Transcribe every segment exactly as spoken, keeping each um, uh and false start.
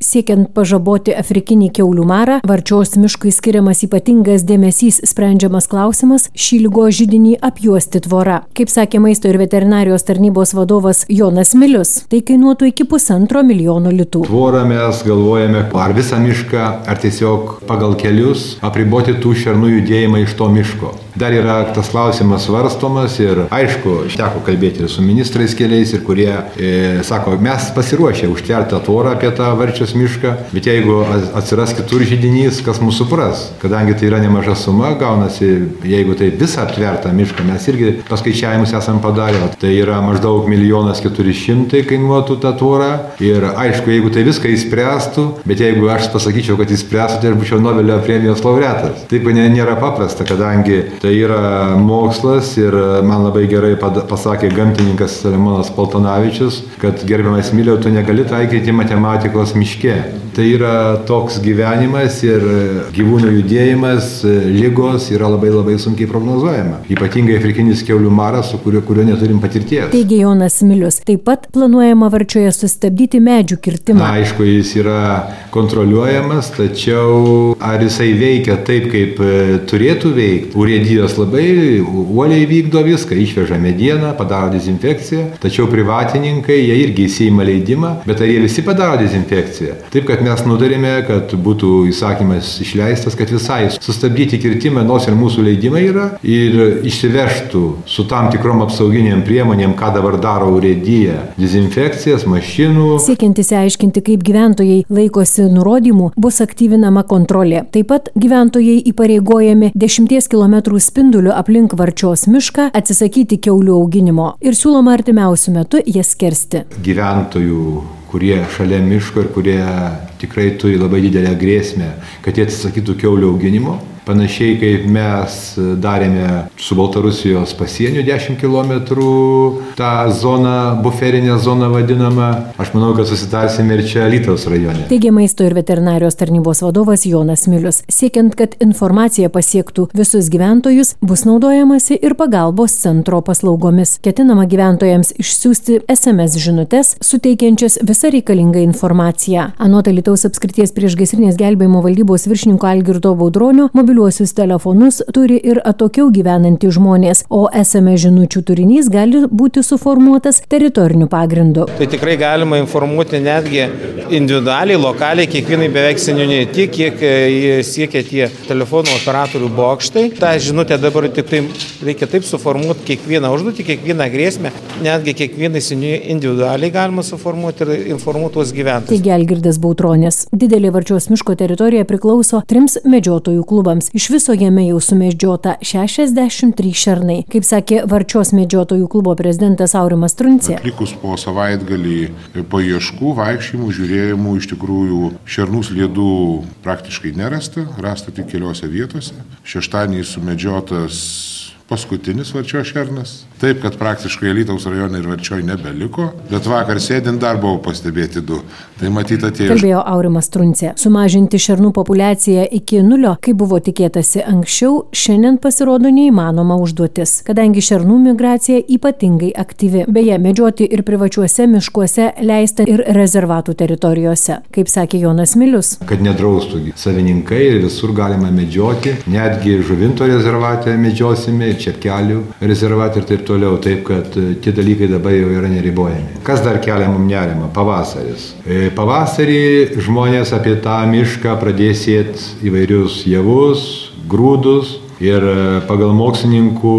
Siekiant pažaboti afrikinį kiaulių marą, Varčios miškui skiriamas ypatingas dėmesys sprendžiamas klausimas šį ligos židinį apjuosti tvora. Kaip sakė Maisto ir veterinarijos tarnybos vadovas Jonas Milius, tai kainuotų iki pusantro milijono litų. Tvorą mes galvojame ar visą mišką, ar tiesiog pagal kelius apriboti tų šernų judėjimą iš to miško. Dar yra tas klausimas svarstomas ir aišku, teko kalbėti ir su ministrais keliais, ir kurie e, sako, mes pasiruošę užtverti tą tvorą apie tą Varčios mišką, bet jeigu atsiras kitur židinys, kas mūsų supras, kadangi tai yra nemaža suma, gaunasi, jeigu tai visą aptvertą mišką, mes irgi paskaičiavimus esam padarę, tai yra maždaug milijonas keturi šimtai kainuotų tą tvorą ir aišku, jeigu tai viską įspręstų, bet jeigu aš pasakyčiau, kad įspręstų, tai aš būčiau Nobelio premijos laureatas. Taip nėra paprasta, kadangi tai yra mokslas ir man labai gerai pasakė gamtininkas Selemonas Paltanavičius, kad gerbiamas Miliau, tu negali taikyti matematikos miške. Tai yra toks gyvenimas ir gyvūnų judėjimas, ligos yra labai labai sunkiai prognozuojama. Ypatingai afrikinis kiaulių maras, su kuriuo, kuriuo neturim patirties. Teigė Jonas Milius. Taip pat planuojama Varčioje sustabdyti medžių kirtimą. Na, aišku, jis yra kontroliuojamas, tačiau ar jisai veikia taip, kaip turėtų veikti? Urėdijos labai uoliai vykdo viską, išveža medieną, padaro dezinfekciją, tačiau privatininkai, jie irgi įsiima leidimą, bet ar jie visi padaro dezinfekciją? Taip, kad mes nutarėme, kad būtų įsakymas išleistas, kad visai sustabdyti kirtimą, nors ir mūsų leidimai yra, ir išsivežtų su tam tikrom apsauginiam priemonėm, ką dabar daro urėdija, dezinfekcijas, mašinų. Siekiant įsiaiškinti, kaip gyventojai laikosi nurodymų, bus aktyvinama kontrolė. Taip pat gyventojai įpareigojami dešimties kilometrų spinduliu aplink Varčios mišką atsisakyti kiaulių auginimo ir siūloma artimiausiu metu jas skersti. Gyventojų, kurie šalia miško ir kurie tikrai turi labai didelę grėsmę, kad jie atsisakytų kiaulių auginimo. Panašiai kaip mes darėme su Baltarusijos pasieniu dešimt kilometrų tą zoną, buferinę zoną vadinamą. Aš manau, kad susitarsime ir čia Alytaus rajone. Teigė Maisto ir veterinarijos tarnybos vadovas Jonas Milius. Siekiant, kad informacija pasiektų visus gyventojus, bus naudojamasi ir pagalbos centro paslaugomis. Ketinama gyventojams išsiųsti es em es žinutes, suteikiančias visą reikalingą informaciją. Anot Alytaus apskrities priešgaisrinės gelbėjimo valdybos viršininko Algirdo Baudronio, mobiliuosius telefonus turi ir atokiau gyvenantys žmonės, o es em es žinučių turinys gali būti suformuotas teritoriniu pagrindu. Tai tikrai galima informuoti netgi individualiai, lokaliai, kiekvienai beveik seniūnijai, tiek kiek siekia tie telefonų operatorių bokštai. Ta žinutė dabar tik tai reikia taip suformuoti kiekvieną užduotį, kiekvieną grėsmę, netgi kiekvienai seniūnijai individualiai galima suformuoti ir informuoti tuos gyventojus. Taigi Algirdas Baudronis. Didelė Varčios miško teritorija priklauso trims medžiotojų klubams. Iš viso jame jau sumedžiota šešiasdešimt trys šernai. Kaip sakė Varčios medžiotojų klubo prezidentas Aurimas Truncė. Atlikus po savaitgalį paieškų, vaikščiojimų, žiūrėjimų, iš tikrųjų šernų sliedų praktiškai nerasta, rasta tik keliose vietose. Šeštadienį sumedžiotas paskutinis Varčios šernas. Taip, kad praktiškai Alytaus rajone ir Varčioj nebeliko, bet vakar sėdint dar buvo pastebėti du. Tai matyt atėjo. Kalbėjo Aurimas Truncė. Sumažinti šernų populiaciją iki nulio, kaip buvo tikėtasi anksčiau, šiandien pasirodo neįmanoma užduotis, kadangi šernų migracija ypatingai aktyvi. Beje, medžioti ir privačiuose miškuose leista ir rezervatų teritorijose, kaip sakė Jonas Milius. Kad nedraustų savininkai ir visur galima medžioti, netgi Žuvinto rezervate medžiosime, Čepkelių rezervatą ir taip toliau, taip kad tie dalykai dabar jau yra neribojami. Kas dar kelia mums nerimą? Pavasaris. Pavasarį žmonės apie tą mišką pradės sėti įvairius javus, grūdus ir pagal mokslininkų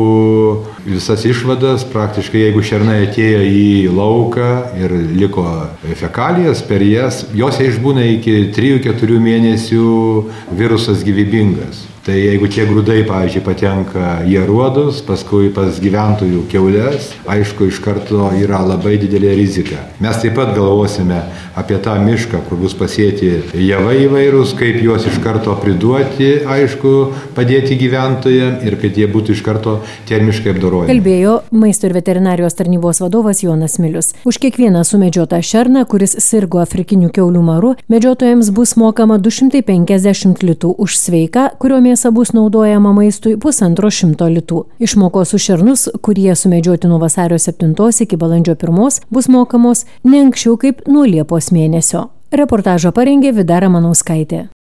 visas išvadas, praktiškai jeigu šernai atėjo į lauką ir liko fekalijas per jas, jos išbūna iki trijų keturių mėnesių virusas gyvybingas. Tai jeigu tie grūdai, pavyzdžiui, patenka į aruodus, paskui pas gyventojų kiaules, aišku, iš karto yra labai didelė rizika. Mes taip pat galvosime apie tą mišką, kur bus pasėti javai įvairūs, kaip juos iš karto priduoti, aišku, padėti gyventojams ir kad jie būtų iš karto termiškai apdorojami. Kalbėjo Maisto ir veterinarijos tarnybos vadovas Jonas Milius. Už kiekvieną sumedžiotą šerną, kuris sirgo afrikiniu kiaulių maru, medžiotojams bus mokama du šimtai penkiasdešimt litų, už sveiką, kurio mėsa bus naudojama maistui, pusantro šimto litų. Išmokos už šernus, kurie sumedžioti nuo vasario septintos iki balandžio pirmos, bus mokamos ne anksčiau kaip nuo Liepos mėnesio. Reportažą parengė Vida Ramanauskaitė.